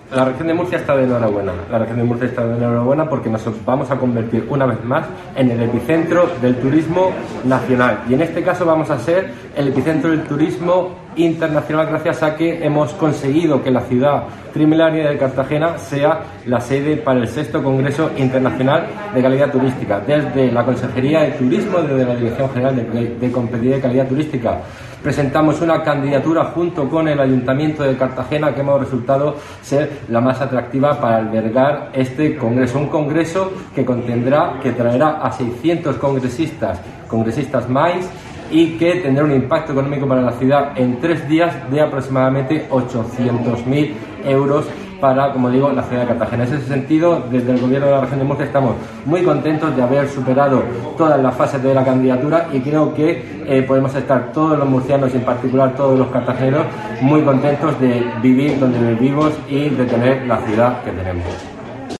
La región de Murcia está de enhorabuena. La región de Murcia está de enhorabuena porque nos vamos a convertir una vez más en el epicentro del turismo nacional. Y en este caso vamos a ser el epicentro del turismo internacional gracias a que hemos conseguido que la ciudad trimilenaria de Cartagena sea la sede para el 6º Congreso Internacional de Calidad Turística. Desde la Consejería de Turismo, desde la Dirección General de Competitividad y Calidad Turística, presentamos una candidatura junto con el Ayuntamiento de Cartagena que hemos resultado ser la más atractiva para albergar este congreso. Un congreso que traerá a 600 congresistas más, y que tendrá un impacto económico para la ciudad en 3 días de aproximadamente 800.000 euros para, como digo, la ciudad de Cartagena. En ese sentido, desde el Gobierno de la región de Murcia estamos muy contentos de haber superado todas las fases de la candidatura y creo que podemos estar todos los murcianos y en particular todos los cartageneros muy contentos de vivir donde vivimos y de tener la ciudad que tenemos.